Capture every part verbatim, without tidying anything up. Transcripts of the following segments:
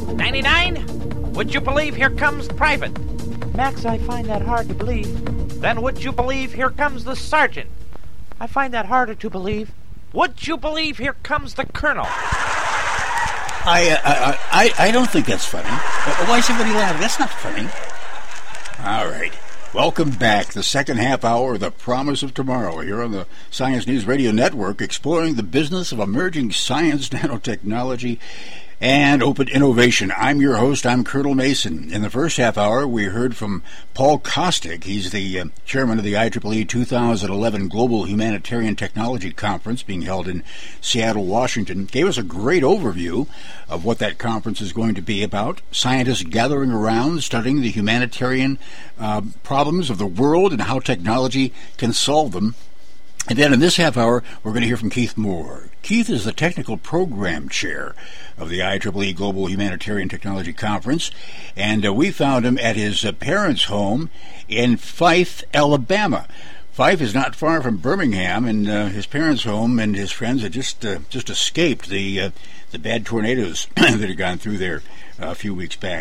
ninety-nine? Would you believe here comes Private? Max, I find that hard to believe. Then would you believe here comes the Sergeant? I find that harder to believe. Would you believe here comes the Colonel? I, uh, I, I don't think that's funny. Why is everybody laughing? That's not funny. All right. Welcome back. The second half hour of The Promise of Tomorrow here on the Science News Radio Network, exploring the business of emerging science, nanotechnology, and open innovation. I'm your host. I'm Colonel Mason. In the first half hour, we heard from Paul Kostic. He's the uh, chairman of the I triple E two thousand eleven Global Humanitarian Technology Conference being held in Seattle, Washington. Gave us a great overview of what that conference is going to be about. Scientists gathering around, studying the humanitarian uh, problems of the world and how technology can solve them. And then in this half hour, we're going to hear from Keith Moore. Keith is the technical program chair of the I triple E Global Humanitarian Technology Conference, and uh, we found him at his uh, parents' home in Fife, Alabama. Fife is not far from Birmingham, and uh, his parents' home and his friends had just uh, just escaped the uh, the bad tornadoes that had gone through there uh, a few weeks back.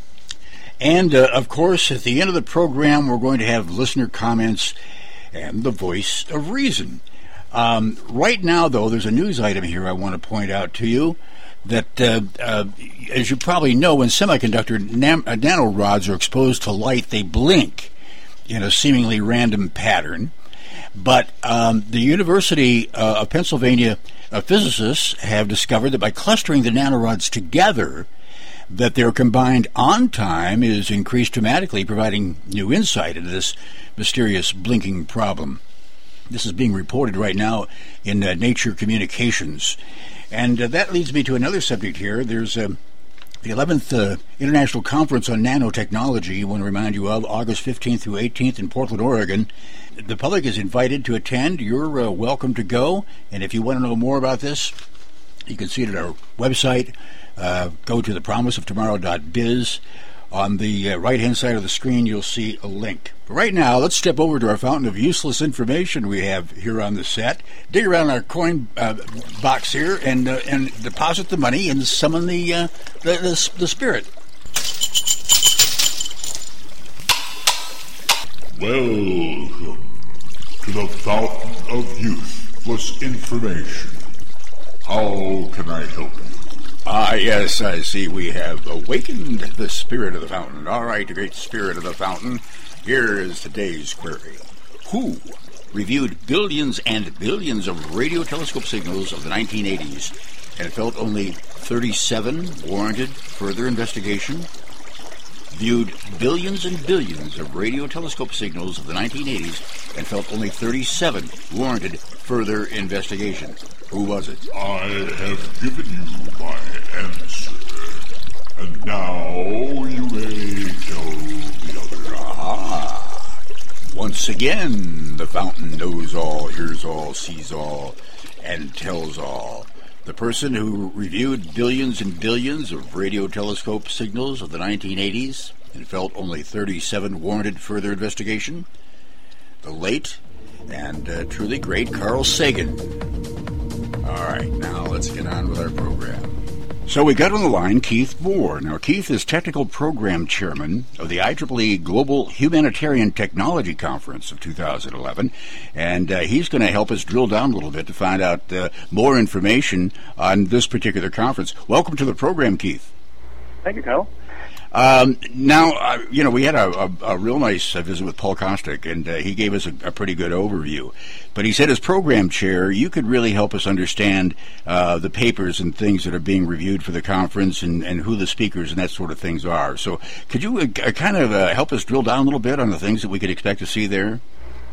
And, uh, of course, at the end of the program, we're going to have listener comments and the voice of reason. Um, right now, though, there's a news item here I want to point out to you that, uh, uh, as you probably know, when semiconductor nam- uh, nanorods are exposed to light, they blink in a seemingly random pattern. But um, the University uh, of Pennsylvania uh, physicists have discovered that by clustering the nanorods together, that their combined on-time is increased dramatically, providing new insight into this mysterious blinking problem. This is being reported right now in uh, Nature Communications. And uh, that leads me to another subject here. There's uh, the eleventh uh, International Conference on Nanotechnology, I want to remind you of, August fifteenth through eighteenth in Portland, Oregon. The public is invited to attend. You're uh, welcome to go. And if you want to know more about this, you can see it at our website. Uh, go to the promise of tomorrow dot biz. On the uh, right-hand side of the screen, you'll see a link. But right now, let's step over to our fountain of useless information we have here on the set. Dig around our coin uh, box here and uh, and deposit the money and summon the, uh, the, the the spirit. Welcome to the fountain of useless information. How can I help you? Ah, yes, I see we have awakened the spirit of the fountain. All right, the great spirit of the fountain. Here is today's query. Who reviewed billions and billions of radio telescope signals of the nineteen eighties and felt only thirty-seven warranted further investigation? Viewed billions and billions of radio telescope signals of the nineteen eighties and felt only thirty-seven warranted further investigation. Who was it? I have given you my answer, and now you may tell the other. Aha! Once again, the fountain knows all, hears all, sees all, and tells all. The person who reviewed billions and billions of radio telescope signals of the nineteen eighties and felt only thirty-seven warranted further investigation? The late and uh, truly great Carl Sagan. All right, now let's get on with our program. So we got on the line Keith Moore. Now, Keith is Technical Program Chairman of the I triple E Global Humanitarian Technology Conference of two thousand eleven, and uh, he's going to help us drill down a little bit to find out uh, more information on this particular conference. Welcome to the program, Keith. Thank you, Carl. Um, now, uh, you know, we had a, a, a real nice uh, visit with Paul Kostic, and uh, he gave us a, a pretty good overview. But he said as program chair, you could really help us understand uh, the papers and things that are being reviewed for the conference and, and who the speakers and that sort of things are. So could you uh, kind of uh, help us drill down a little bit on the things that we could expect to see there?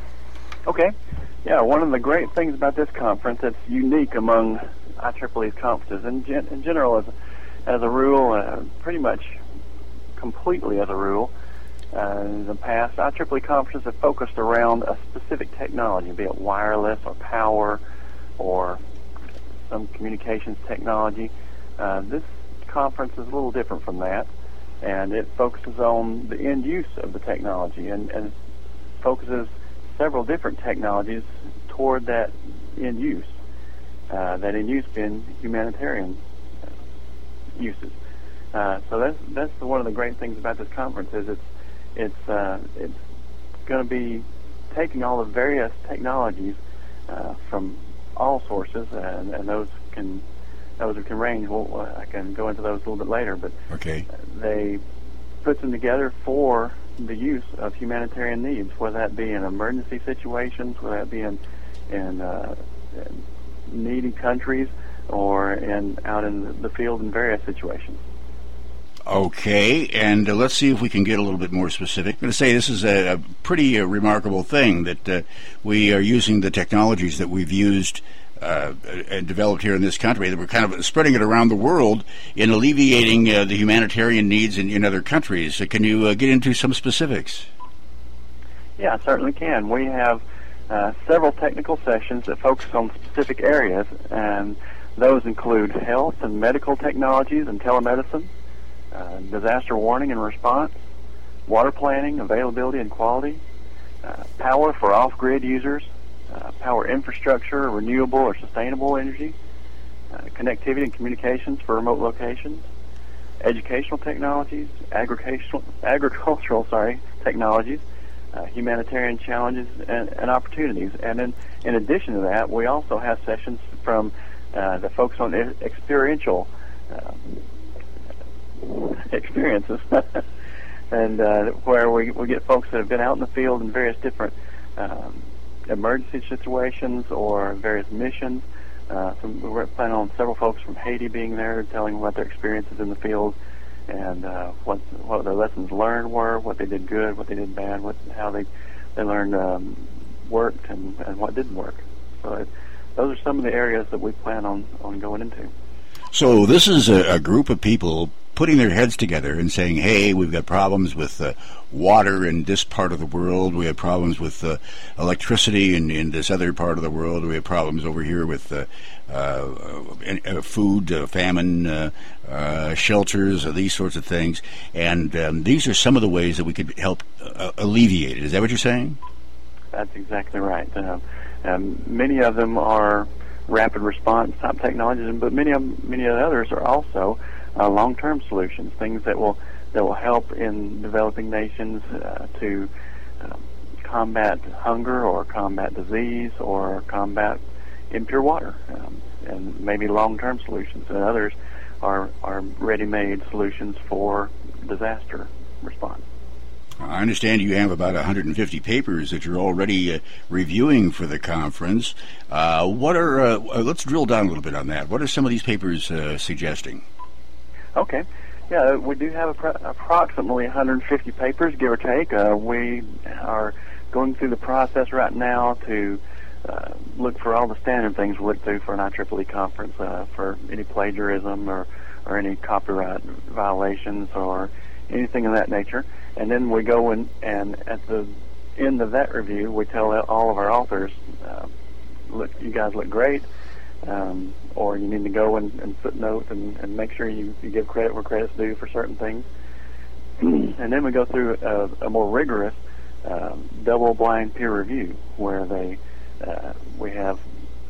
Okay. Yeah, one of the great things about this conference that's unique among I triple E's conferences, in, gen- in general, as, as a rule, uh, pretty much completely as a rule, uh, in the past, I triple E conferences have focused around a specific technology, be it wireless or power or some communications technology. Uh, this conference is a little different from that, and it focuses on the end use of the technology and, and focuses several different technologies toward that end use, uh, that end use being humanitarian uses. Uh, so that's that's one of the great things about this conference is it's it's uh, it's going to be taking all the various technologies uh, from all sources, and, and those can those can range. Well, I can go into those a little bit later, but Okay. they put them together for the use of humanitarian needs, whether that be in emergency situations, whether that be in in, uh, in needy countries, or in out in the field in various situations. Okay, and uh, let's see if we can get a little bit more specific. I'm going to say this is a, a pretty uh, remarkable thing that uh, we are using the technologies that we've used uh, and developed here in this country, that we're kind of spreading it around the world in alleviating uh, the humanitarian needs in, in other countries. So can you uh, get into some specifics? Yeah, I certainly can. We have uh, several technical sessions that focus on specific areas, and those include health and medical technologies and telemedicine, Uh, disaster warning and response, water planning, availability and quality, uh, power for off-grid users, uh, power infrastructure, renewable or sustainable energy, uh, connectivity and communications for remote locations, educational technologies, agricultural, agricultural sorry, technologies, uh, humanitarian challenges and, and opportunities. And in, in addition to that, we also have sessions from uh, that focus on e- experiential um, experiences, and uh, where we, we get folks that have been out in the field in various different um, emergency situations or various missions. Uh, so we're planning on several folks from Haiti being there, telling about their experiences in the field and uh, what what their lessons learned were, what they did good, what they did bad, what how they they learned um, worked and, and what didn't work. So it, those are some of the areas that we plan on, on going into. So this is a, a group of people putting their heads together and saying, hey, we've got problems with uh, water in this part of the world, we have problems with uh, electricity in, in this other part of the world, we have problems over here with uh, uh, uh, food, uh, famine, uh, uh, shelters, uh, these sorts of things. And um, these are some of the ways that we could help uh, alleviate it. Is that what you're saying? That's exactly right. Uh, um, many of them are rapid response type technologies, but many of many of the others are also uh, long-term solutions, things that will that will help in developing nations uh, to um, combat hunger or combat disease or combat impure water, um, and maybe long-term solutions. And others are are ready-made solutions for disaster response. I understand you have about one hundred fifty papers that you're already uh, reviewing for the conference. Uh, what are? Uh, let's drill down a little bit on that. What are some of these papers uh, suggesting? Okay. Yeah, we do have appro- approximately one hundred fifty papers, give or take. Uh, we are going through the process right now to uh, look for all the standard things we look through for an I triple E conference, uh, for any plagiarism or, or any copyright violations or anything of that nature. And then we go in, and at the end of that review, we tell all of our authors, uh, look, you guys look great, um, or you need to go and, and footnote and, and make sure you, you give credit where credit's due for certain things. And then we go through a, a more rigorous um, double-blind peer review, where they uh, we have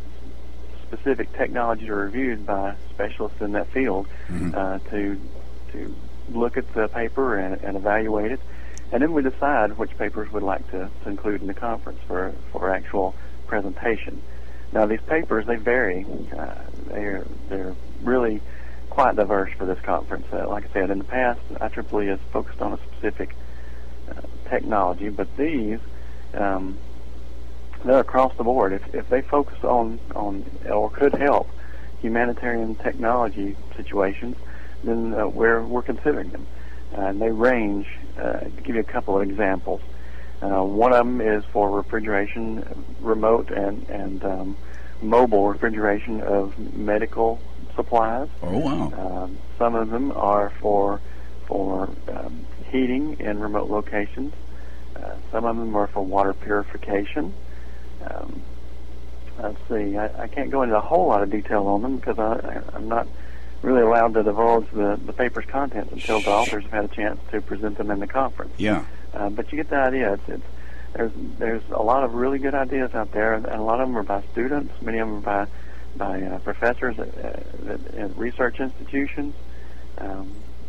specific technologies reviewed by specialists in that field mm-hmm. uh, to to look at the paper and, and evaluate it, and then we decide which papers we'd like to, to include in the conference for, for actual presentation. Now, these papers, they vary. Uh, they're, they're really quite diverse for this conference. Uh, like I said, in the past, I triple E has focused on a specific uh, technology, but these, um, they're across the board. If, if they focus on, on or could help humanitarian technology situations, then uh, we're we're considering them, uh, and they range. Uh, to give you a couple of examples, uh, one of them is for refrigeration, remote and and um, mobile refrigeration of medical supplies. Oh wow! Um, some of them are for for um, heating in remote locations. Uh, some of them are for water purification. Um, let's see. I, I can't go into a whole lot of detail on them because I, I, I'm not really allowed to divulge the, the paper's contents until the authors have had a chance to present them in the conference. Yeah. Uh, but you get the idea. It's, it's there's there's a lot of really good ideas out there, and a lot of them are by students. Many of them are by by uh, professors at, at, at research institutions. Um,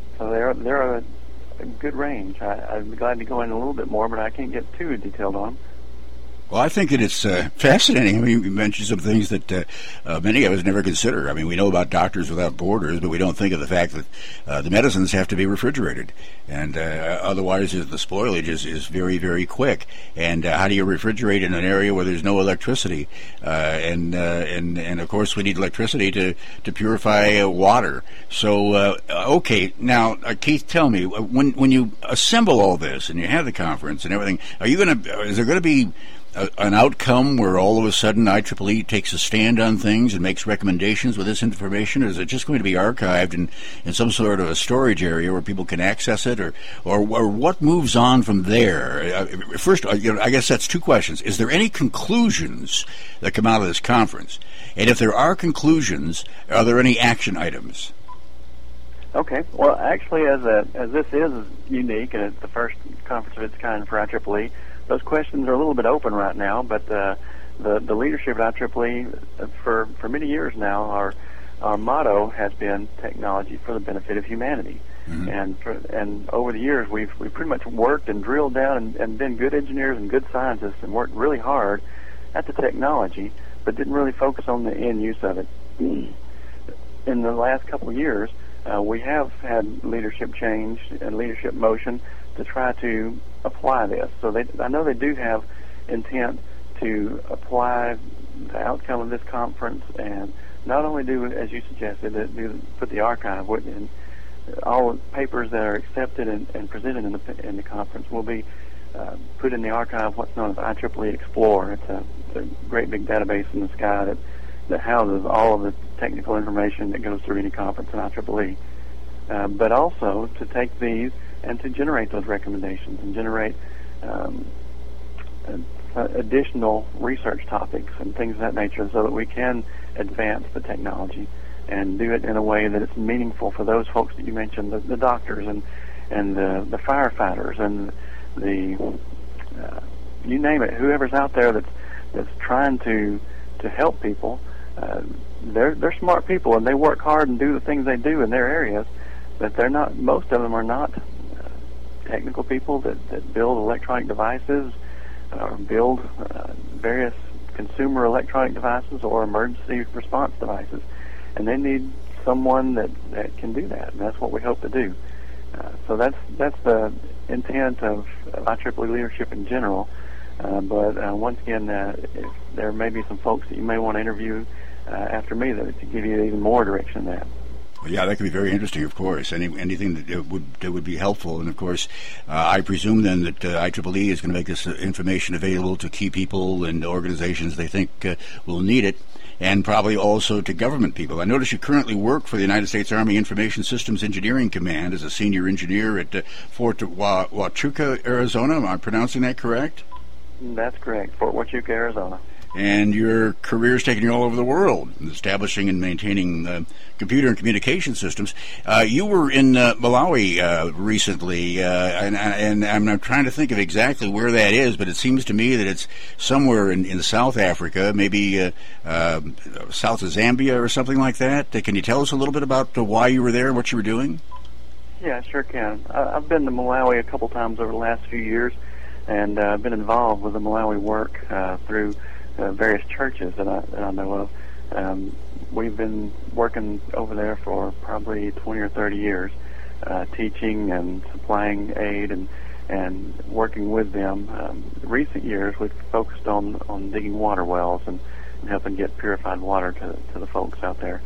they're they're a, a good range. I, I'd be glad to go in a little bit more, but I can't get too detailed on them. Well, I think that it's uh, fascinating. I mean, you mentioned some things that uh, uh, many of us never consider. I mean, we know about Doctors Without Borders, but we don't think of the fact that uh, the medicines have to be refrigerated, and uh, otherwise the spoilage is, is very, very quick. And uh, how do you refrigerate in an area where there's no electricity? Uh, and, uh, and and of course, we need electricity to to purify uh, water. So, uh, okay, now uh, Keith, tell me, when when you assemble all this and you have the conference and everything, are you going to? Is there going to be A, an outcome where all of a sudden I triple E takes a stand on things and makes recommendations with this information, or is it just going to be archived in, in some sort of a storage area where people can access it, or or, or what moves on from there? Uh, first, uh, you know, I guess that's two questions. Is there any conclusions that come out of this conference? And if there are conclusions, are there any action items? Okay. Well, actually, as a, as this is unique and it's the first conference of its kind for I triple E, those questions are a little bit open right now, but uh, the the leadership at I triple E for for many years now, our our motto has been technology for the benefit of humanity, mm-hmm. and for, and over the years we've we've pretty much worked and drilled down and, and been good engineers and good scientists and worked really hard at the technology, but didn't really focus on the end use of it. In the last couple of years, uh, we have had leadership change and leadership motion to try to apply this. So they, I know they do have intent to apply the outcome of this conference, and not only do, as you suggested, that do put the archive in all papers that are accepted and, and presented in the in the conference will be uh, put in the archive. What's known as I triple E Explorer. It's a, it's a great big database in the sky that that houses all of the technical information that goes through any conference in I triple E. Uh, but also to take these and to generate those recommendations and generate um, uh, additional research topics and things of that nature, so that we can advance the technology and do it in a way that it's meaningful for those folks that you mentioned, the, the doctors and and the, the firefighters and the uh, you name it, whoever's out there that's that's trying to to help people. Uh, they're they're smart people and they work hard and do the things they do in their areas, but they're not. Most of them are not technical people that, that build electronic devices or build uh, various consumer electronic devices or emergency response devices. And they need someone that, that can do that, and that's what we hope to do. Uh, so that's that's the intent of, of I triple E leadership in general. Uh, but uh, once again, uh, if there may be some folks that you may want to interview uh, after me that to give you even more direction than that. Well, yeah, that could be very interesting, of course. Any, anything that would that would be helpful. And, of course, uh, I presume then that uh, I triple E is going to make this uh, information available to key people and organizations they think uh, will need it, and probably also to government people. I notice you currently work for the United States Army Information Systems Engineering Command as a senior engineer at uh, Fort Wa- Huachuca, Arizona. Am I pronouncing that correct? That's correct, Fort Huachuca, Arizona. And your career's taken you all over the world, establishing and maintaining uh, computer and communication systems. Uh, you were in uh, Malawi uh, recently, uh, and, and I'm trying to think of exactly where that is, but it seems to me that it's somewhere in, in South Africa, maybe uh, uh, south of Zambia or something like that. Uh, can you tell us a little bit about uh, why you were there and what you were doing? Yeah, sure can. I, I've been to Malawi a couple times over the last few years, and I've uh, been involved with the Malawi work uh, through Uh, various churches that I, that I know of. Um, we've been working over there for probably twenty or thirty years, uh, teaching and supplying aid and and working with them. Um, recent years, we've focused on, on digging water wells and, and helping get purified water to, to the folks out there.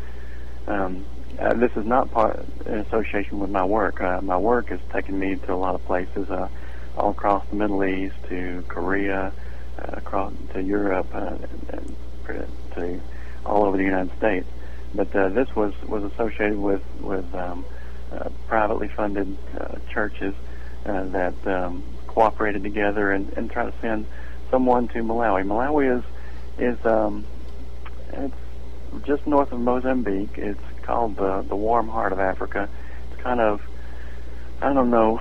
Um, uh, this is not part in association with my work. Uh, my work has taken me to a lot of places, uh, all across the Middle East, to Korea, Uh, across to Europe, uh, and, and to all over the United States. But uh, this was, was associated with with um, uh, privately funded uh, churches uh, that um, cooperated together and, and try to send someone to Malawi. Malawi is is um, it's just north of Mozambique. It's called the the warm heart of Africa. It's kind of, I don't know,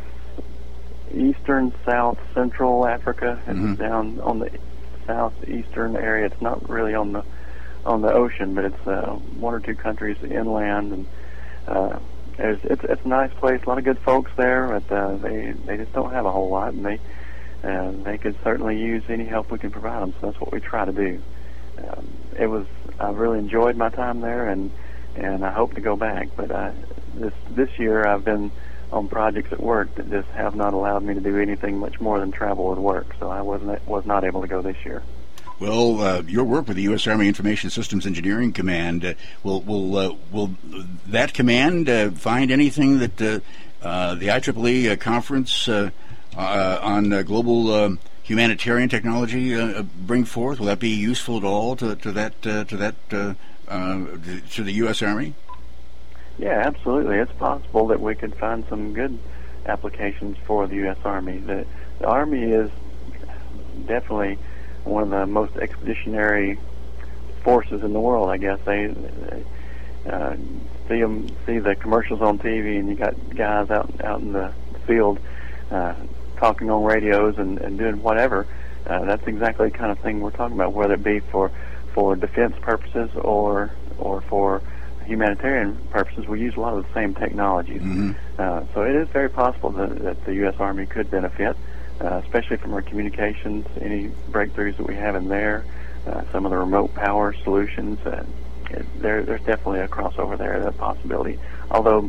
eastern, south, central Africa. It's mm-hmm. down on the southeastern area. It's not really on the on the ocean, but it's uh, one or two countries inland, and uh, there's, it's it's a nice place, a lot of good folks there, but uh, they they just don't have a whole lot, and they uh, they could certainly use any help we can provide them. So that's what we try to do. Um, it was I really enjoyed my time there, and and I hope to go back. But uh, this this year I've been on projects at work that just have not allowed me to do anything much more than travel with work. So I wasn't was not able to go this year. Well, uh, your work with the U S Army Information Systems Engineering Command, uh, will will uh, will that command uh, find anything that uh, uh, the I triple E uh, conference uh, uh, on uh, global uh, humanitarian technology uh, bring forth? Will that be useful at all to to that uh, to that uh, uh, to the U S Army? Yeah, absolutely. It's possible that we could find some good applications for the U S Army. The, the Army is definitely one of the most expeditionary forces in the world, I guess. They, they uh, see them, see the commercials on T V, and you got guys out out in the field uh, talking on radios and, and doing whatever. Uh, that's exactly the kind of thing we're talking about, whether it be for for defense purposes or or for humanitarian purposes. We use a lot of the same technologies. Mm-hmm. Uh, so it is very possible that, that the U S Army could benefit. Uh, especially from our communications, any breakthroughs that we have in there, uh, some of the remote power solutions. Uh, it, there, there's definitely a crossover there, that possibility. Although,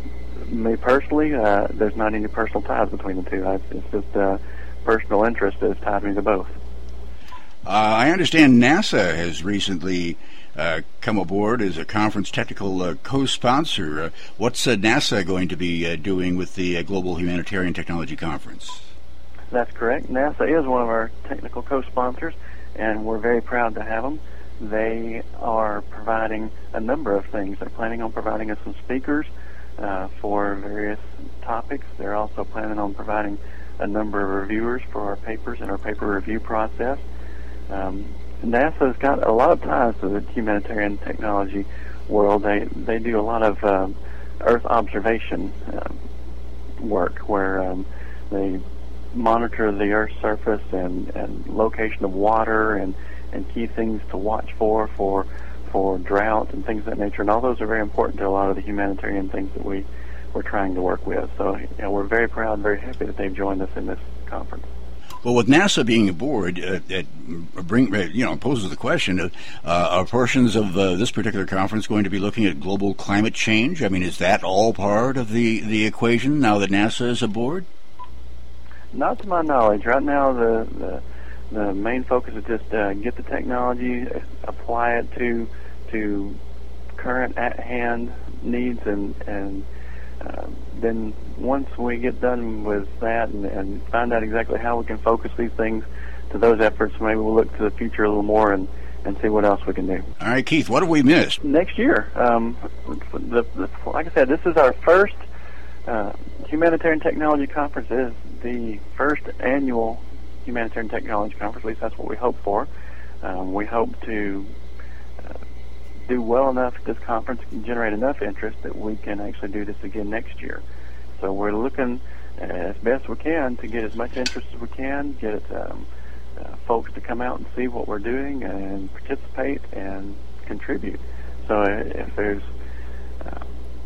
me personally, uh, there's not any personal ties between the two. I, it's just uh, personal interest that has tied me to both. Uh, I understand NASA has recently uh, come aboard as a conference technical uh, co-sponsor. Uh, what's uh, NASA going to be uh, doing with the uh, Global Humanitarian Technology Conference? That's correct. NASA is one of our technical co-sponsors, and we're very proud to have them. They are providing a number of things. They're planning on providing us some speakers uh, for various topics. They're also planning on providing a number of reviewers for our papers and our paper review process. Um, NASA's got a lot of ties to the humanitarian technology world. They they do a lot of um, Earth observation uh, work where um, they monitor the Earth's surface and, and location of water and, and key things to watch for, for for drought and things of that nature. And all those are very important to a lot of the humanitarian things that we, we're trying to work with. So you know, we're very proud and very happy that they've joined us in this conference. Well, with NASA being aboard, uh, it bring you know poses the question: uh, are portions of uh, this particular conference going to be looking at global climate change? I mean, is that all part of the, the equation now that NASA is aboard? Not to my knowledge. Right now, the the, the main focus is just uh, get the technology, apply it to to current at hand needs, and and uh, then once we get done with that and, and find out exactly how we can focus these things to those efforts, maybe we'll look to the future a little more and, and see what else we can do. All right, Keith, what have we missed? Next year, um, the, the, like I said, this is our first uh, Humanitarian Technology Conference. It is the first annual Humanitarian Technology Conference. At least that's what we hope for. Um, we hope to uh, do well enough at this conference and generate enough interest that we can actually do this again next year. So we're looking uh, as best we can to get as much interest as we can, get um, uh, folks to come out and see what we're doing and participate and contribute. So if there's uh,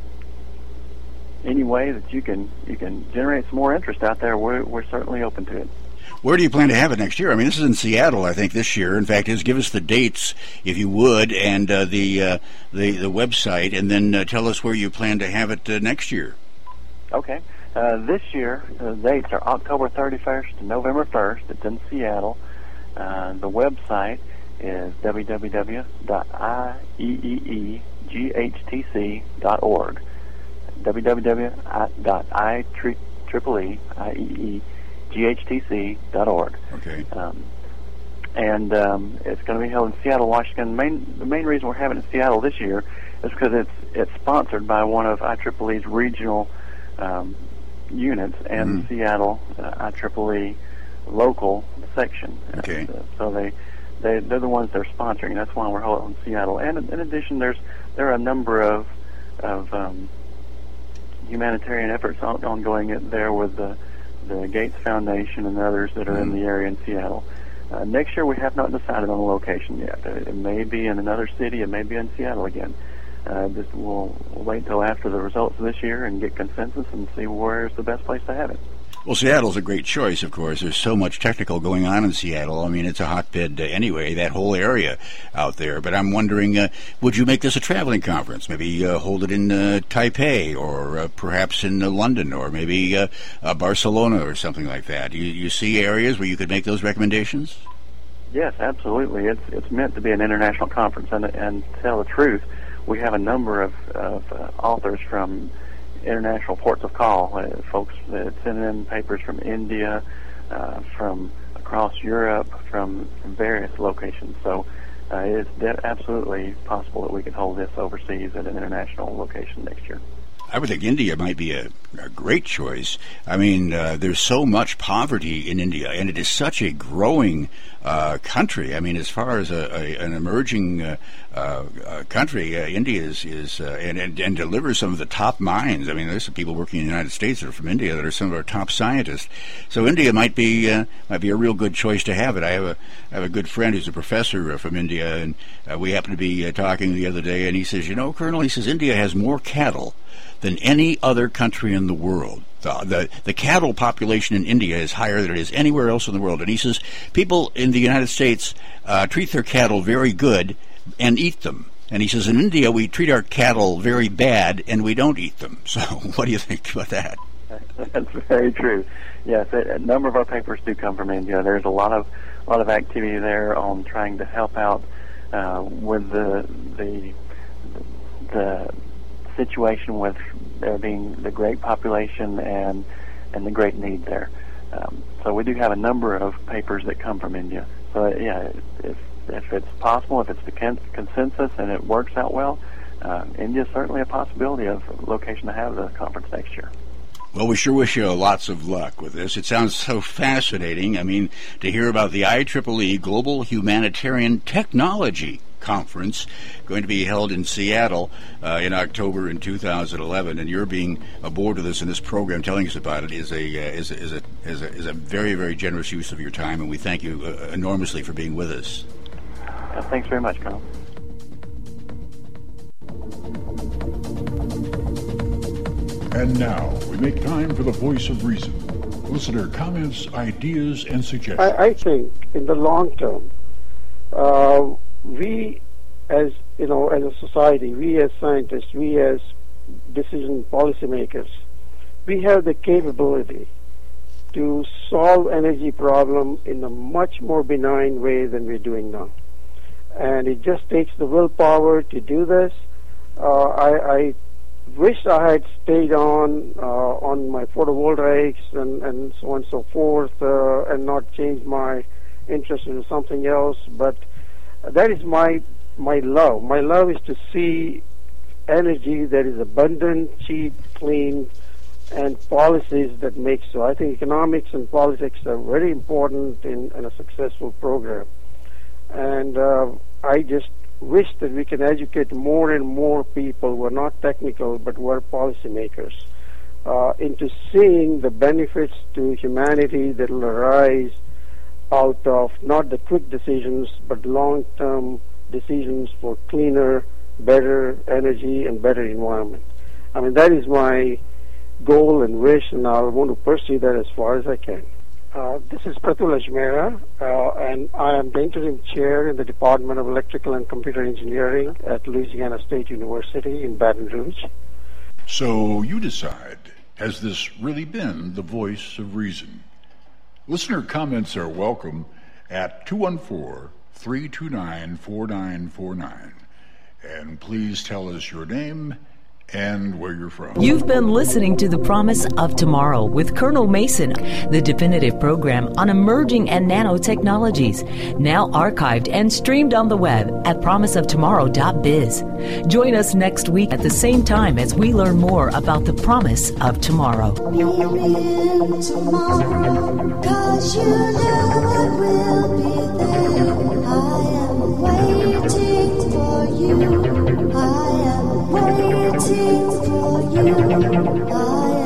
any way that you can you can generate some more interest out there, we're, we're certainly open to it. Where do you plan to have it next year? I mean, this is in Seattle, I think, this year. In fact, just give us the dates, if you would, and uh, the, uh, the the website, and then uh, tell us where you plan to have it uh, next year. Okay. Uh, this year, the dates are October thirty-first to November first. It's in Seattle. Uh, the website is w w w dot i e e e g h t c dot org. w w w dot i triple e g h t c dot org. Okay. Um, and um, it's going to be held in Seattle, Washington. Main, the main reason we're having it in Seattle this year is because it's it's sponsored by one of I triple E's regional um, units and mm. Seattle uh, I triple E local section. Okay. Uh, so they they they're the ones they're sponsoring. That's why we're holding in Seattle. And in addition, there's there are a number of of um, humanitarian efforts on, ongoing there with the the Gates Foundation and others that are mm. in the area in Seattle. Uh, next year, we have not decided on a location yet. Uh, it may be in another city. It may be in Seattle again. uh, just we'll, we'll wait until after the results of this year and get consensus and see where's the best place to have it. Well, Seattle's a great choice, of course. There's so much technical going on in Seattle. I mean, it's a hotbed uh, anyway, that whole area out there. But I'm wondering, uh, would you make this a traveling conference? Maybe uh, hold it in uh, Taipei or uh, perhaps in uh, London or maybe uh, uh, Barcelona or something like that. You, you see areas where you could make those recommendations? Yes, absolutely. It's it's meant to be an international conference. And, and to tell the truth, we have a number of, of uh, authors from international ports of call, uh, folks that send in papers from India, uh, from across Europe, from, from various locations. So uh, it's de- absolutely possible that we could hold this overseas at an international location next year. I would think India might be a, a great choice. I mean, uh, there's so much poverty in India, and it is such a growing uh, country. I mean, as far as a, a, an emerging uh, uh, country, uh, India is, is uh, and, and, and delivers some of the top minds. I mean, there's some people working in the United States that are from India that are some of our top scientists. So India might be uh, might be a real good choice to have it. I have a I have a good friend who's a professor uh, from India, and uh, we happened to be uh, talking the other day, and he says, you know, Colonel, he says, India has more cattle than any other country in the world. The, the the cattle population in India is higher than it is anywhere else in the world. And he says people in the United States uh, treat their cattle very good and eat them. And he says in India we treat our cattle very bad and we don't eat them. So what do you think about that? That's very true. Yes, a, a number of our papers do come from India. There's a lot of a lot of activity there on trying to help out uh, with the the the situation with there being the great population and and the great need there. Um, so we do have a number of papers that come from India. So yeah, if if it's possible, if it's the con- consensus and it works out well, uh, India is certainly a possibility of a location to have the conference next year. Well, we sure wish you lots of luck with this. It sounds so fascinating. I mean, to hear about the I triple E Global Humanitarian Technology Conference going to be held in Seattle uh, in October in two thousand eleven, and you're being aboard with us in this program, telling us about it is a uh, is a, is a is a is a very very generous use of your time, and we thank you uh, enormously for being with us. Uh, thanks very much, Colonel. And now we make time for the voice of reason. Listener comments, ideas, and suggestions. I, I think in the long term, uh, we as you know, as a society, we as scientists, we as decision policymakers, we have the capability to solve energy problem in a much more benign way than we're doing now. And it just takes the willpower to do this. Uh, I, I wish I had stayed on uh, on my photovoltaics and, and so on and so forth, uh, and not changed my interest into something else. But that is my my love. My love is to see energy that is abundant, cheap, clean, and policies that make so. I think economics and politics are very important in, in a successful program. And uh, I just wish that we can educate more and more people who are not technical but who are policymakers uh, into seeing the benefits to humanity that will arise out of not the quick decisions but long-term decisions for cleaner, better energy and better environment. I mean, that is my goal and wish, and I want to pursue that as far as I can. Uh, this is Pratul Ajmera, uh, and I am the interim chair in the Department of Electrical and Computer Engineering at Louisiana State University in Baton Rouge. So you decide, has this really been the voice of reason? Listener comments are welcome at two one four, three two nine, four nine four nine. And please tell us your name and where you're from. You've been listening to The Promise of Tomorrow with Colonel Mason, the definitive program on emerging and nanotechnologies, now archived and streamed on the web at promise of tomorrow dot biz. Join us next week at the same time as we learn more about the promise of tomorrow. In tomorrow, 'cause you know I will be there. I am waiting for you. I am waiting for you. I